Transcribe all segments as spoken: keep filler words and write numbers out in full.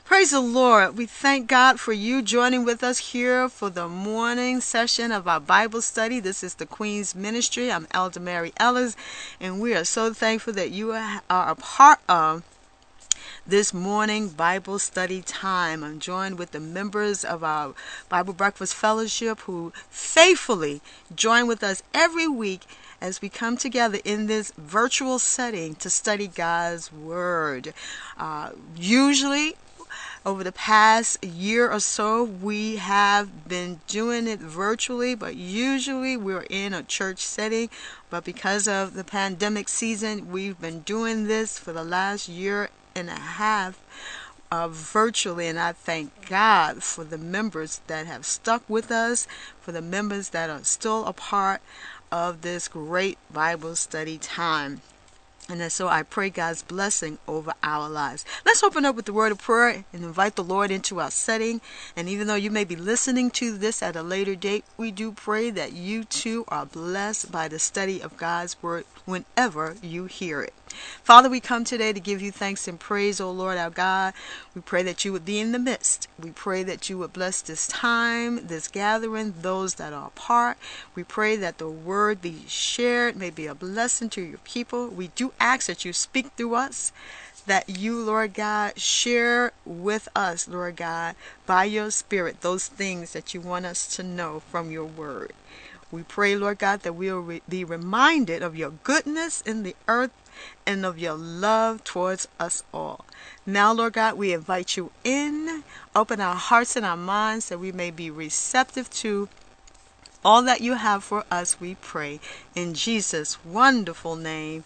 Praise the Lord. We thank God for you joining with us here for the morning session of our Bible study. This is the Queen's Ministry. I'm Elder Mary Ellis, and we are so thankful that you are a part of this morning Bible study time. I'm joined with the members of our Bible Breakfast Fellowship who faithfully join with us every week as we come together in this virtual setting to study God's Word. Uh, usually, over the past year or so, we have been doing it virtually, but usually we're in a church setting. But because of the pandemic season, we've been doing this for the last year and a half uh, virtually, and I thank God for the members that have stuck with us, for the members that are still a part of this great Bible study time. And so I pray God's blessing over our lives. Let's open up with the word of prayer and invite the Lord into our setting. And even though you may be listening to this at a later date, we do pray that you too are blessed by the study of God's word whenever you hear it. Father, we come today to give you thanks and praise, O Lord our God. We pray that you would be in the midst. We pray that you would bless this time, this gathering, those that are apart. We pray that the word be shared, may be a blessing to your people. We do ask that you speak through us, that you, Lord God, share with us, Lord God, by your Spirit, those things that you want us to know from your word. We pray, Lord God, that we will re- be reminded of your goodness in the earth and of your love towards us all. Now, Lord God, we invite you in. Open our hearts and our minds that we may be receptive to all that you have for us, we pray. In Jesus' wonderful name,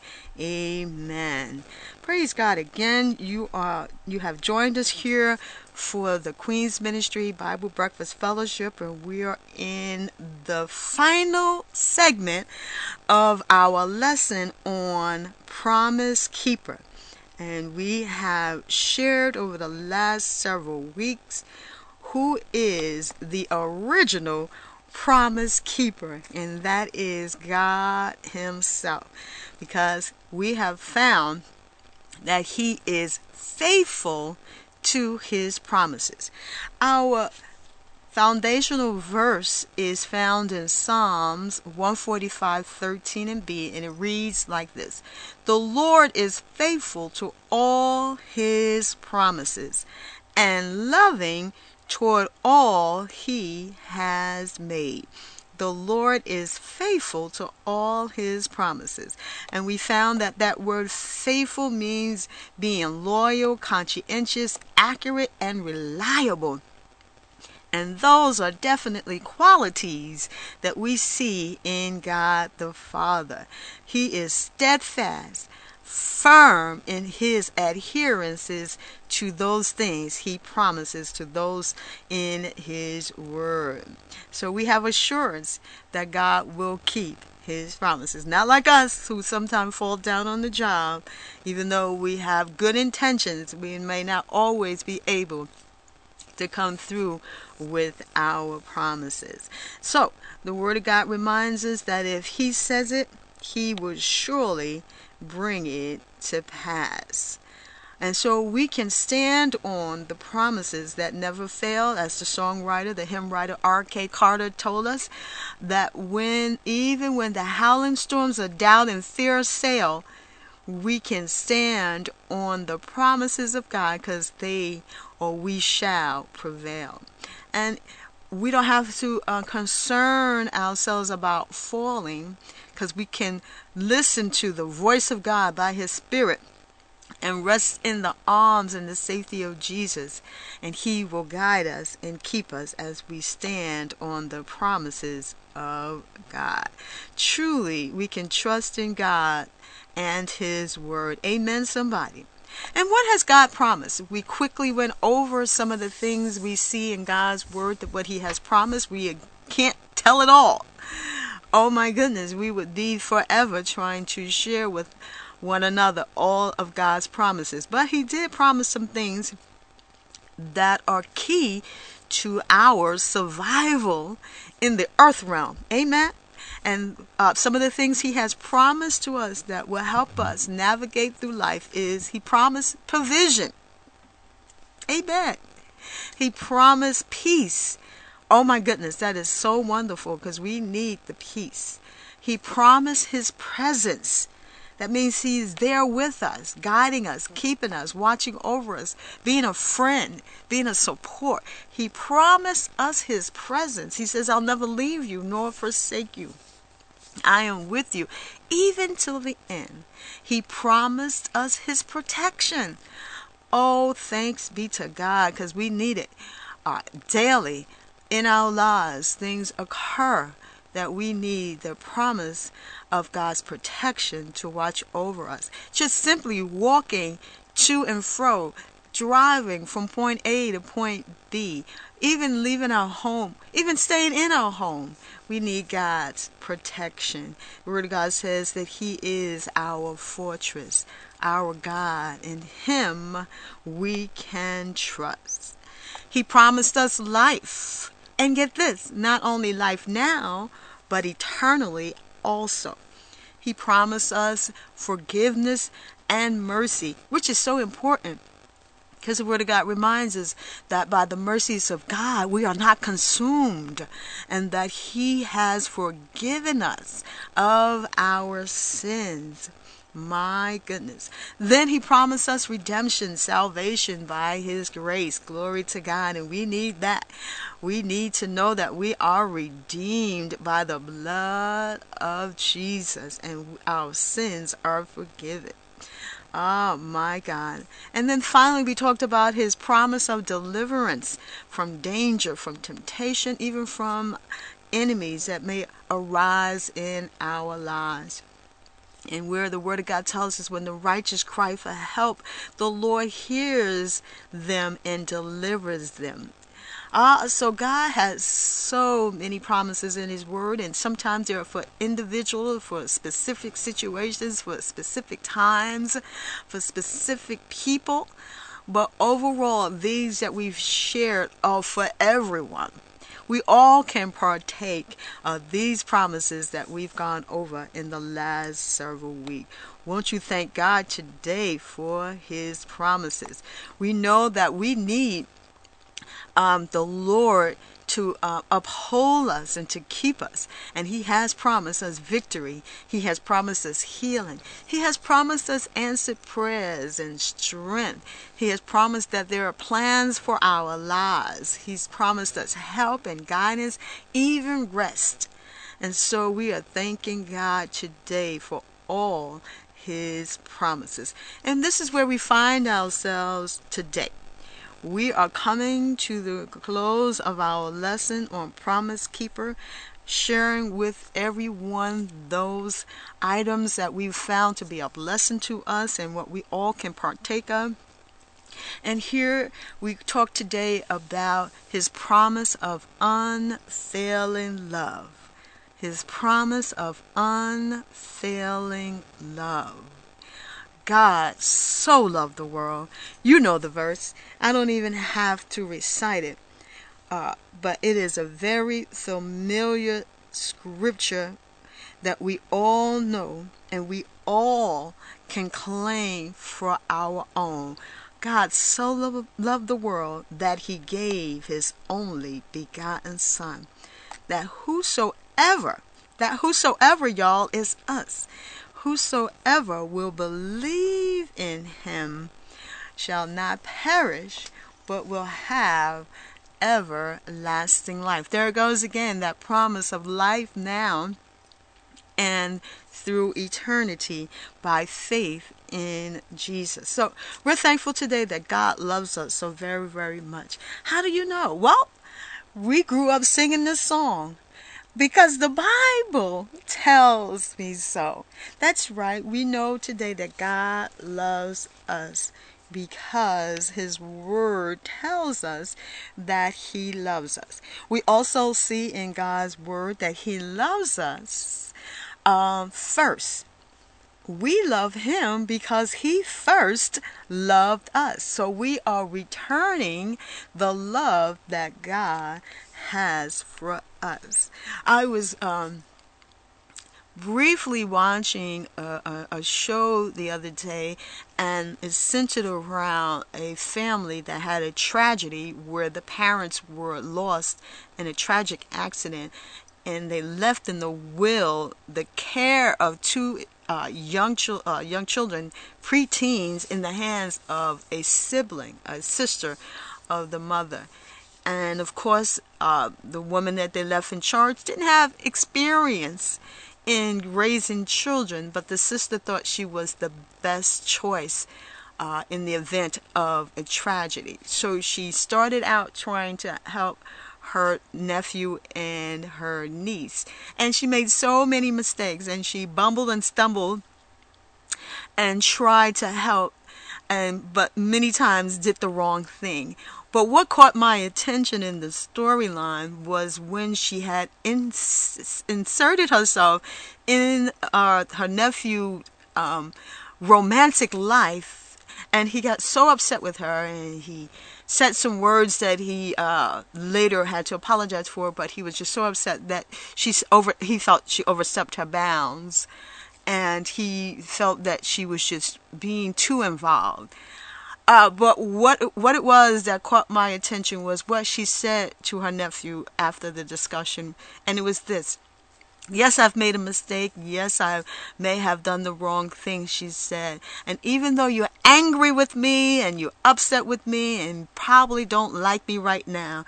amen. Praise God again. You are you have joined us here for the Queen's Ministry Bible Breakfast Fellowship, and we are in the final segment of our lesson on Promise Keeper. And we have shared over the last several weeks who is the original promise keeper, and that is God himself, because we have found that he is faithful to his promises. Our foundational verse is found in Psalms one forty-five, thirteen and B, and it reads like this: The Lord is faithful to all his promises and loving toward all he has made. The Lord is faithful to all his promises. And we found that that word faithful means being loyal, conscientious, accurate, and reliable. And those are definitely qualities that we see in God the Father. He is steadfast, firm in his adherences to those things he promises to those in his word. So we have assurance that God will keep his promises. Not like us, who sometimes fall down on the job. Even though we have good intentions, we may not always be able to come through with our promises. So the word of God reminds us that if he says it, he will surely bring it to pass. And so we can stand on the promises that never fail, as the songwriter, the hymn writer R K Carter told us, that when even when the howling storms of doubt and fear assail, we can stand on the promises of God, because they or we shall prevail. And we don't have to uh, concern ourselves about falling, because we can listen to the voice of God by his Spirit and rest in the arms and the safety of Jesus, and he will guide us and keep us as we stand on the promises of God. Truly, we can trust in God and his word. Amen, somebody. And what has God promised? We quickly went over some of the things we see in God's word, that what he has promised. We can't tell it all. Oh my goodness, we would be forever trying to share with one another all of God's promises. But he did promise some things that are key to our survival in the earth realm. Amen. And uh, some of the things he has promised to us that will help us navigate through life is he promised provision. Amen. He promised peace. Oh my goodness, that is so wonderful because we need the peace. He promised his presence. That means he's there with us, guiding us, keeping us, watching over us, being a friend, being a support. He promised us his presence. He says, I'll never leave you nor forsake you. I am with you, even till the end. He promised us his protection. Oh, thanks be to God, because we need it uh, daily in our lives. Things occur that we need the promise of God's protection to watch over us. Just simply walking to and fro, driving from point A to point B, even leaving our home, even staying in our home. We need God's protection. The Word of God says that he is our fortress, our God. In him we can trust. He promised us life. And get this, not only life now, but eternally also. He promised us forgiveness and mercy, which is so important. Because the Word of God reminds us that by the mercies of God, we are not consumed, and that he has forgiven us of our sins. My goodness. Then he promised us redemption, salvation by his grace. Glory to God. And we need that. We need to know that we are redeemed by the blood of Jesus, and our sins are forgiven. Oh my God. And then finally we talked about his promise of deliverance from danger, from temptation, even from enemies that may arise in our lives. And where the Word of God tells us when the righteous cry for help, the Lord hears them and delivers them. Ah, so God has so many promises in his word, and sometimes they are for individuals, for specific situations, for specific times, for specific people. But overall, these that we've shared are for everyone. We all can partake of these promises that we've gone over in the last several weeks. Won't you thank God today for his promises? We know that we need Um, the Lord to uh, uphold us and to keep us. And he has promised us victory. He has promised us healing. He has promised us answered prayers and strength. He has promised that there are plans for our lives. He's promised us help and guidance, even rest. And so we are thanking God today for all his promises. And this is where we find ourselves today. We are coming to the close of our lesson on Promise Keeper, sharing with everyone those items that we've found to be a blessing to us and what we all can partake of. And here we talk today about his promise of unfailing love. His promise of unfailing love. God so loved the world. You know the verse. I don't even have to recite it. Uh, but it is a very familiar scripture that we all know and we all can claim for our own. God so lo- loved the world that he gave his only begotten Son. That whosoever, that whosoever, y'all, is us. Whosoever will believe in him shall not perish, but will have everlasting life. There it goes again, that promise of life now and through eternity by faith in Jesus. So we're thankful today that God loves us so very, very much. How do you know? Well, we grew up singing this song. Because the Bible tells me so. That's right. We know today that God loves us because his word tells us that he loves us. We also see in God's word that he loves us um, first. We love him because he first loved us. So we are returning the love that God has for us. I was um, briefly watching a, a, a show the other day, and it centered around a family that had a tragedy where the parents were lost in a tragic accident, and they left in the will the care of two uh, young, chil- uh, young children, preteens, in the hands of a sibling, a sister of the mother. And of course, uh, the woman that they left in charge didn't have experience in raising children, but the sister thought she was the best choice uh, in the event of a tragedy. So she started out trying to help her nephew and her niece, and she made so many mistakes, and she bumbled and stumbled and tried to help, and but many times did the wrong thing. But what caught my attention in the storyline was when she had ins- inserted herself in uh, her nephew um, romantic life, and he got so upset with her, and he said some words that he uh, later had to apologize for, but he was just so upset that she's over he felt she overstepped her bounds, and he felt that she was just being too involved. Uh, but what what it was that caught my attention was what she said to her nephew after the discussion, and it was this: "Yes, I've made a mistake. Yes, I may have done the wrong thing," she said. "And even though you're angry with me and you're upset with me and probably don't like me right now,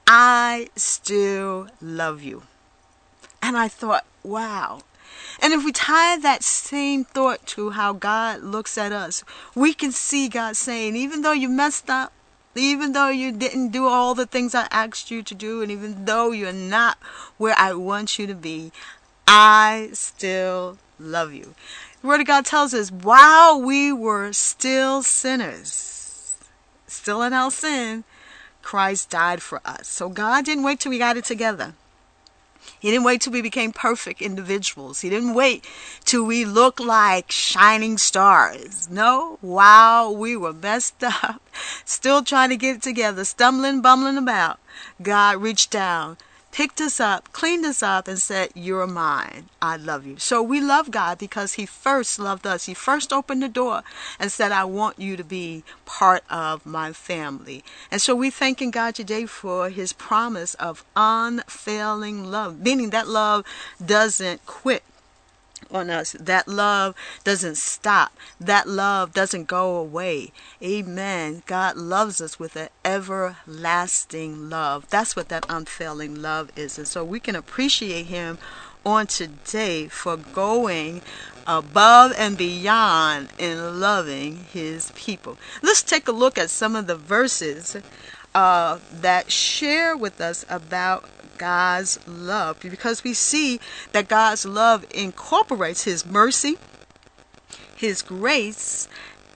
I still love you." And I thought, wow. And if we tie that same thought to how God looks at us, we can see God saying, even though you messed up, even though you didn't do all the things I asked you to do, and even though you're not where I want you to be, I still love you. The Word of God tells us, while we were still sinners, still in our sin, Christ died for us. So God didn't wait till we got it together. He didn't wait till we became perfect individuals. He didn't wait till we looked like shining stars. No, while we were messed up, still trying to get it together, stumbling, bumbling about, God reached down, picked us up, cleaned us up, and said, "You're mine. I love you." So we love God because He first loved us. He first opened the door and said, "I want you to be part of my family." And so we're thanking God today for His promise of unfailing love, meaning that love doesn't quit on us. That love doesn't stop. That love doesn't go away. Amen. God loves us with an everlasting love. That's what that unfailing love is. And so we can appreciate Him on today for going above and beyond in loving His people. Let's take a look at some of the verses uh, that share with us about God's love, because we see that God's love incorporates His mercy, His grace,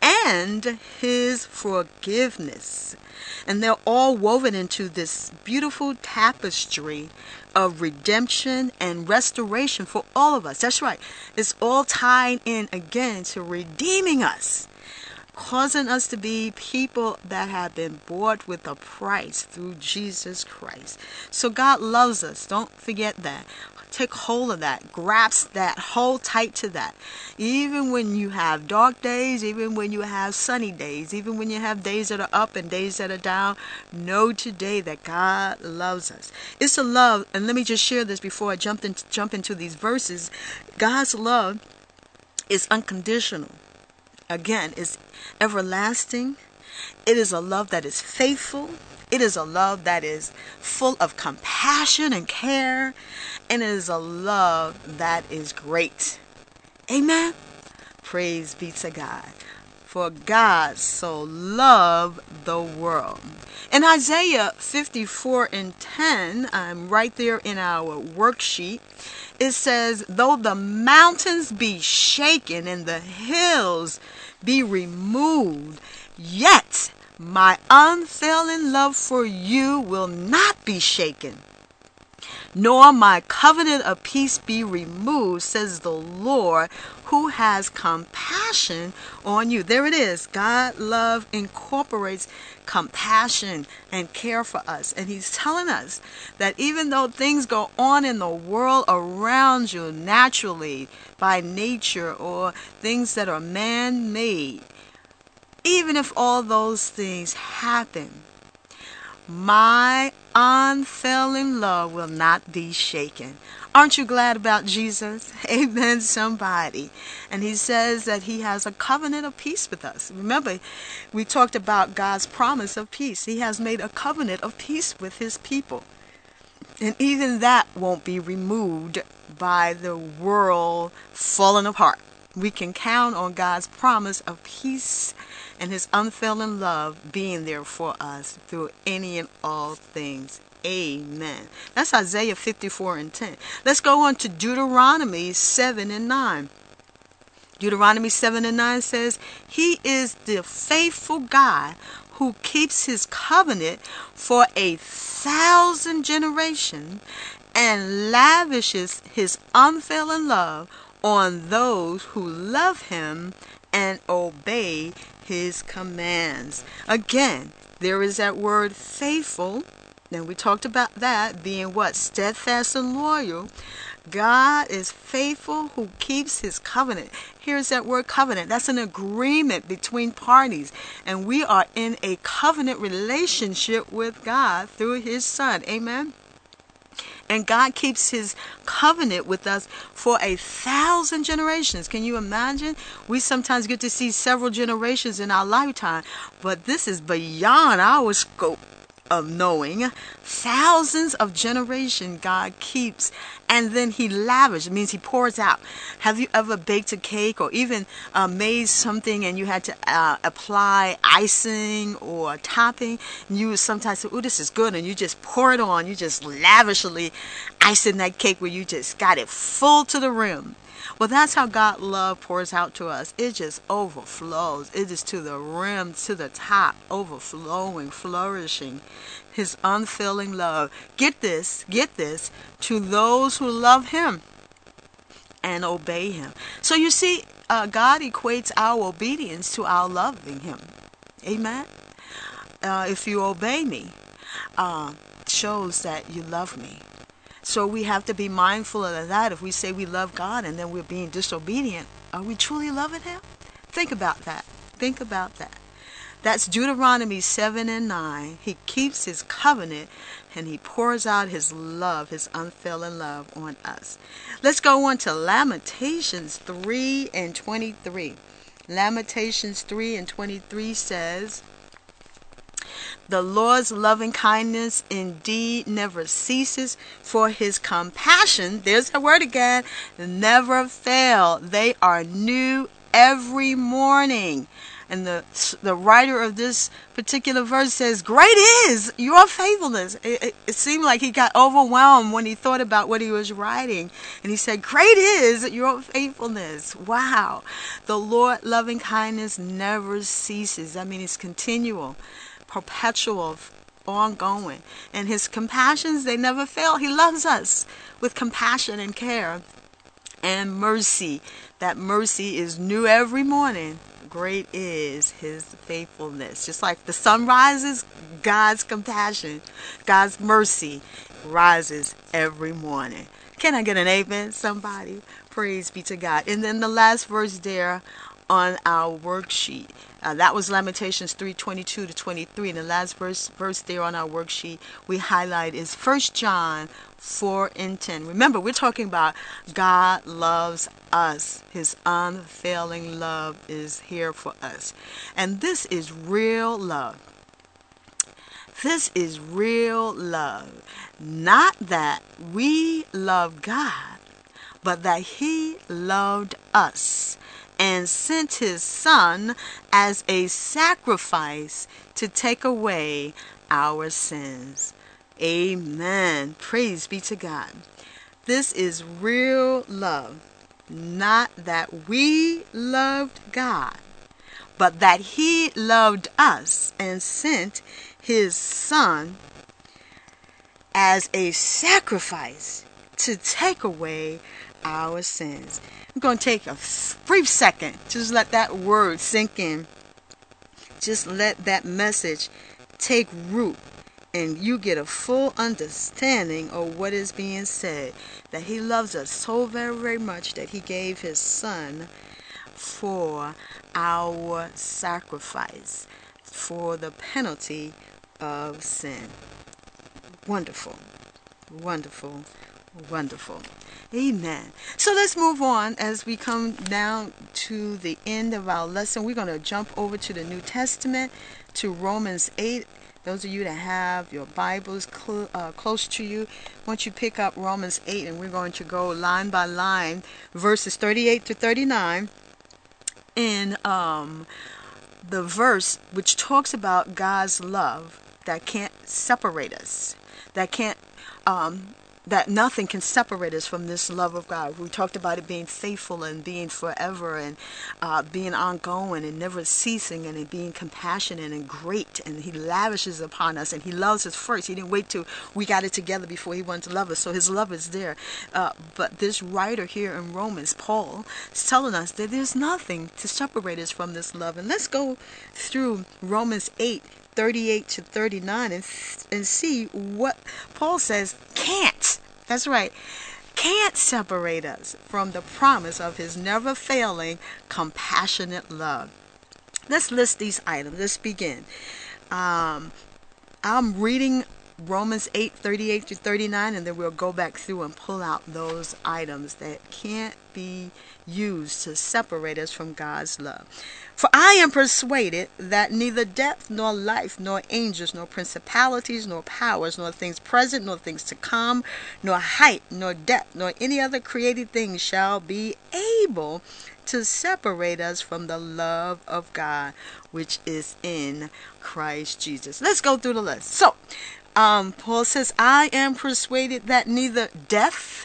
and His forgiveness. And they're all woven into this beautiful tapestry of redemption and restoration for all of us. That's right. It's all tied in again to redeeming us, causing us to be people that have been bought with a price through Jesus Christ. So God loves us. Don't forget that. Take hold of that. Grasp that. Hold tight to that. Even when you have dark days, even when you have sunny days, even when you have days that are up and days that are down, know today that God loves us. It's a love, and let me just share this before I jump, in, jump into these verses. God's love is unconditional. Again, it's everlasting. It is a love that is faithful. It is a love that is full of compassion and care. And it is a love that is great. Amen. Praise be to God. For God so loved the world. In Isaiah fifty-four and ten, I'm right there in our worksheet, it says, "Though the mountains be shaken and the hills be removed, yet my unfailing love for you will not be shaken, nor my covenant of peace be removed, says the Lord, who has compassion on you. There it is. God love incorporates compassion and care for us. And he's telling us that even though things go on in the world around you naturally, by nature, or things that are man-made, even if all those things happen, my unfailing love will not be shaken. Aren't you glad about Jesus? Amen, somebody. And he says that he has a covenant of peace with us. Remember, we talked about God's promise of peace. He has made a covenant of peace with his people. And even that won't be removed by the world falling apart. We can count on God's promise of peace and his unfailing love being there for us through any and all things. Amen. That's Isaiah fifty-four and ten. Let's go on to Deuteronomy seven and nine. Deuteronomy seven and nine says, he is the faithful God who keeps his covenant for a thousand generations and lavishes his unfailing love on those who love him and obey his commands. Again, there is that word faithful. And we talked about that being what? Steadfast and loyal. God is faithful who keeps his covenant. Here's that word covenant. That's an agreement between parties. And we are in a covenant relationship with God through his Son. Amen. And God keeps his covenant with us for a thousand generations. Can you imagine? We sometimes get to see several generations in our lifetime, but this is beyond our scope of knowing. Thousands of generations God keeps, and then he lavishes. It means he pours out. Have you ever baked a cake or even uh, made something and you had to uh, apply icing or topping? And you would sometimes say, oh, this is good, and you just pour it on. You just lavishly icing that cake where you just got it full to the rim. Well, that's how God's love pours out to us. It just overflows. It is to the rim, to the top, overflowing, flourishing. His unfailing love. Get this, get this, to those who love him and obey him. So you see, uh, God equates our obedience to our loving him. Amen. Uh, if you obey me, uh, shows that you love me. So we have to be mindful of that. If we say we love God and then we're being disobedient, are we truly loving him? Think about that. Think about that. That's Deuteronomy seven and nine. He keeps his covenant and he pours out his love, his unfailing love on us. Let's go on to Lamentations three and twenty-three. Lamentations three and twenty-three says, the Lord's loving kindness indeed never ceases, for his compassion, there's that word again, never fail. They are new every morning. And the the writer of this particular verse says, great is your faithfulness. It, it, it seemed like he got overwhelmed when he thought about what he was writing. And he said, great is your faithfulness. Wow. The Lord loving kindness never ceases. I mean, it's continual, perpetual, ongoing. And his compassions, they never fail. He loves us with compassion and care and mercy. That mercy is new every morning. Great is his faithfulness. Just like the sun rises, God's compassion, God's mercy rises every morning. Can I get an amen, somebody? Praise be to God. And then the last verse there on our worksheet. Uh, that was Lamentations three twenty-two to twenty-three. And the last verse, verse there on our worksheet we highlight is First John four and ten. Remember, we're talking about God loves us. His unfailing love is here for us. And this is real love. This is real love. Not that we love God, but that he loved us and sent his Son as a sacrifice to take away our sins. Amen. Praise be to God. This is real love. Not that we loved God, but that he loved us and sent his Son as a sacrifice to take away our sins. I'm going to take a brief second. Just let that word sink in. Just let that message take root, and you get a full understanding of what is being said. That he loves us so very, very much that he gave his son for our sacrifice, for the penalty of sin. Wonderful, wonderful, wonderful. Amen. So let's move on as we come down to the end of our lesson. We're going to jump over to the New Testament, to Romans eight. Those of you that have your Bibles cl- uh, close to you, once you pick up Romans eight, and we're going to go line by line, verses thirty-eight to thirty-nine, in um, the verse which talks about God's love that can't separate us, that can't um, that nothing can separate us from this love of God. We talked about it being faithful and being forever, and uh, being ongoing and never ceasing, and it being compassionate and great, and he lavishes upon us, and he loves us first. He didn't wait till we got it together before he wanted to love us, so his love is there. Uh, but this writer here in Romans, Paul, is telling us that there's nothing to separate us from this love. And let's go through Romans eight, thirty-eight to thirty-nine, and, and see what Paul says can't, that's right, can't separate us from the promise of his never failing, compassionate love. Let's list these items. Let's begin. Um, I'm reading Romans eight, thirty-eight to thirty-nine, and then we'll go back through and pull out those items that can't be used to separate us from God's love. For I am persuaded that neither death, nor life, nor angels, nor principalities, nor powers, nor things present, nor things to come, nor height, nor depth, nor any other created thing shall be able to separate us from the love of God, which is in Christ Jesus. Let's go through the list. So, um, Paul says, I am persuaded that neither death,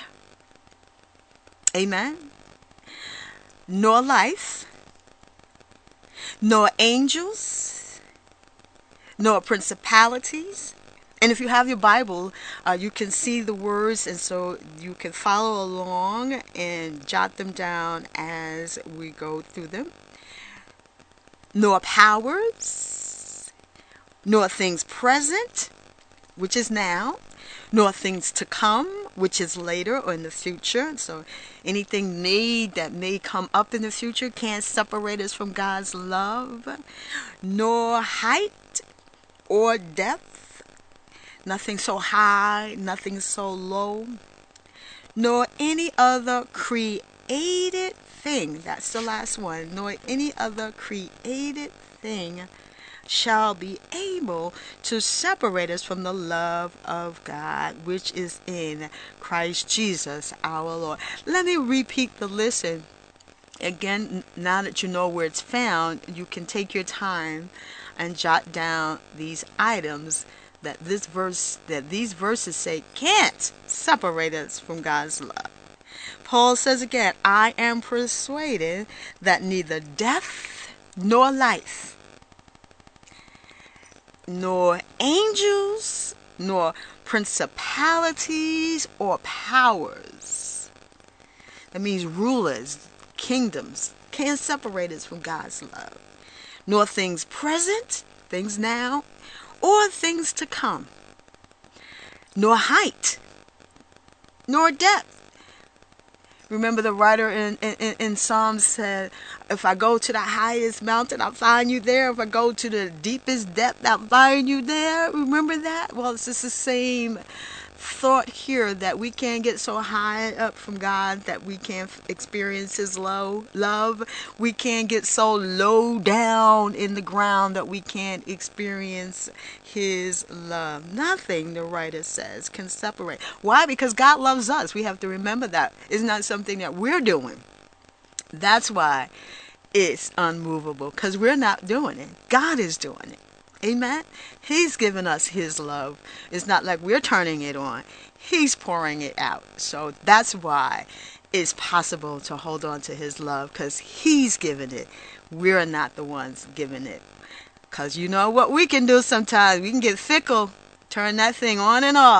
amen, nor life, nor angels, nor principalities. And if you have your Bible, uh, you can see the words, and so you can follow along and jot them down as we go through them. Nor powers, nor things present, which is now, nor things to come, which is later or in the future. So anything made that may come up in the future can't separate us from God's love. Nor height or depth, nothing so high, nothing so low, nor any other created thing, that's the last one, nor any other created thing shall be able to separate us from the love of God, which is in Christ Jesus our Lord. Let me repeat the list. And again, now that you know where it's found, you can take your time and jot down these items that this verse, that these verses say can't separate us from God's love. Paul says again, I am persuaded that neither death nor life, nor angels, nor principalities or powers, that means rulers, kingdoms, can't separate us from God's love, nor things present, things now, or things to come, nor height, nor depth. Remember the writer in, in, in Psalms said, if I go to the highest mountain, I'll find you there. If I go to the deepest depth, I'll find you there. Remember that? Well, it's just the same thought here, that we can't get so high up from God that we can't experience his low love. We can't get so low down in the ground that we can't experience his love. Nothing, the writer says, can separate. Why? Because God loves us. We have to remember that. It's not something that we're doing. That's why it's unmovable, because we're not doing it. God is doing it. Amen. He's given us his love. It's not like we're turning it on. He's pouring it out. So that's why it's possible to hold on to his love, because he's given it. We're not the ones giving it. Because you know what we can do sometimes? We can get fickle, turn that thing on and off.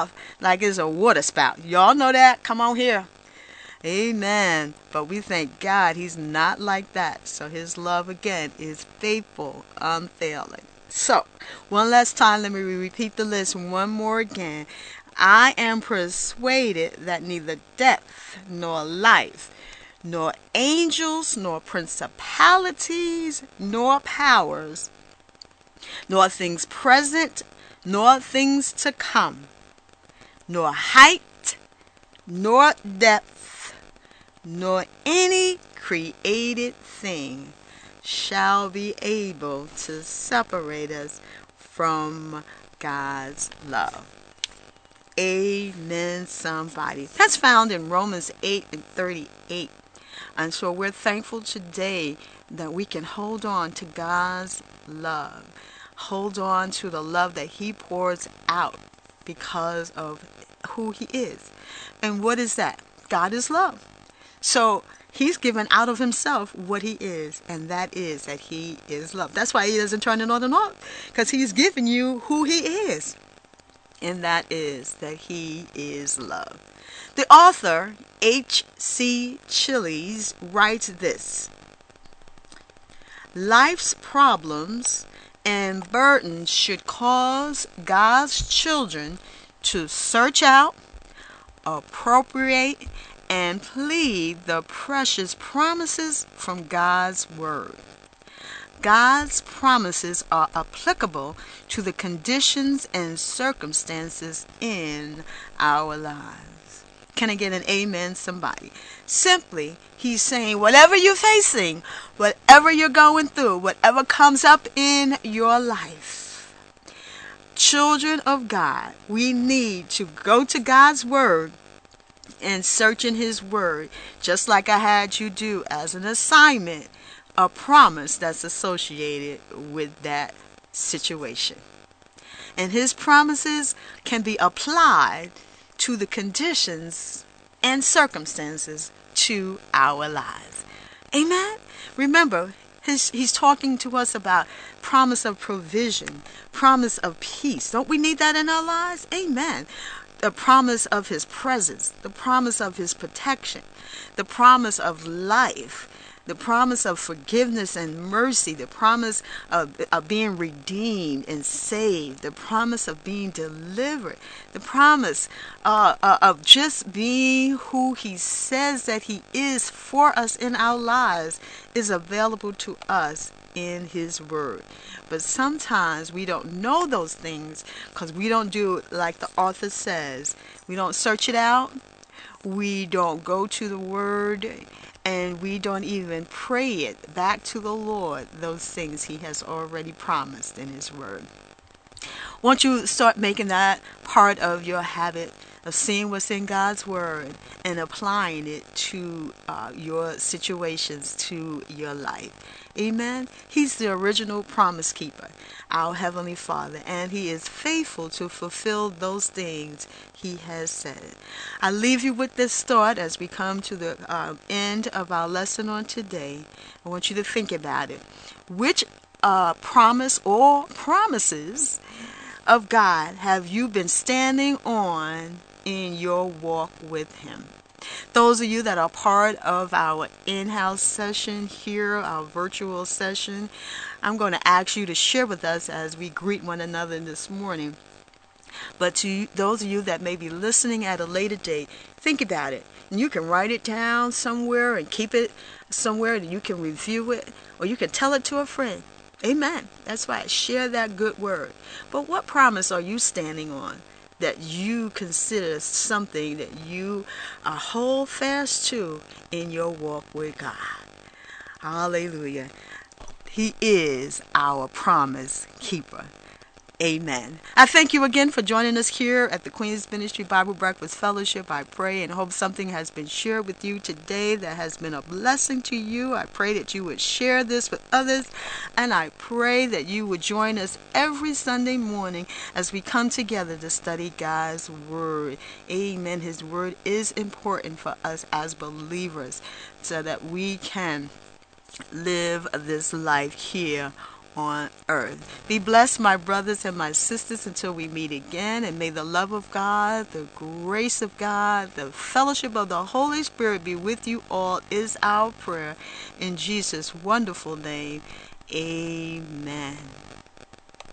like it's a water spout. Y'all know that? Come on here. Amen. But we thank God he's not like that. So his love again is faithful, unfailing. So, one last time, let me repeat the list one more again. I am persuaded that neither death, nor life, nor angels, nor principalities, nor powers, nor things present, nor things to come, nor height, nor depth, nor any created thing shall be able to separate us from God's love. Amen, somebody. That's found in Romans eight and thirty-eight. And so we're thankful today that we can hold on to God's love. Hold on to the love that he pours out because of who he is. And what is that? God is love. So he's given out of himself what he is, and that is that he is love. That's why he doesn't turn it on and off, because he's given you who he is, and that is that he is love. The author, H C Chiles, writes this: life's problems and burdens should cause God's children to search out, appropriate, and plead the precious promises from God's Word. God's promises are applicable to the conditions and circumstances in our lives. Can I get an amen, somebody? Simply, he's saying whatever you're facing, whatever you're going through, whatever comes up in your life, children of God, we need to go to God's Word and search in his Word, just like I had you do as an assignment, a promise that's associated with that situation. And his promises can be applied to the conditions and circumstances to our lives. Amen? Remember, his, he's talking to us about promise of provision, promise of peace. Don't we need that in our lives? Amen. The promise of his presence, the promise of his protection, the promise of life, the promise of forgiveness and mercy, the promise of, of being redeemed and saved, the promise of being delivered, the promise uh, uh, of just being who he says that he is for us in our lives is available to us in his Word. But sometimes we don't know those things because we don't do it like the author says. We don't search it out. We don't go to the Word, and we don't even pray it back to the Lord, those things he has already promised in his Word. Won't you start making that part of your habit of seeing what's in God's Word and applying it to uh, your situations, to your life? Amen. He's the original promise keeper, our Heavenly Father, and he is faithful to fulfill those things he has said. I leave you with this thought as we come to the uh, end of our lesson on today. I want you to think about it. Which uh, promise or promises of God have you been standing on in your walk with him? Those of you that are part of our in-house session here, our virtual session, I'm going to ask you to share with us as we greet one another this morning. But to those of you that may be listening at a later date, think about it. And you can write it down somewhere and keep it somewhere that you can review it, or you can tell it to a friend. Amen. That's right. Share that good word. But what promise are you standing on that you consider something that you uh, hold fast to in your walk with God? Hallelujah. He is our promise keeper. Amen. I thank you again for joining us here at the Queen's Ministry Bible Breakfast Fellowship. I pray and hope something has been shared with you today that has been a blessing to you. I pray that you would share this with others, and I pray that you would join us every Sunday morning as we come together to study God's Word. Amen. His Word is important for us as believers so that we can live this life here on earth. Be blessed, my brothers and my sisters, until we meet again, and may the love of God, the grace of God, the fellowship of the Holy Spirit be with you all, is our prayer. In Jesus' wonderful name, amen.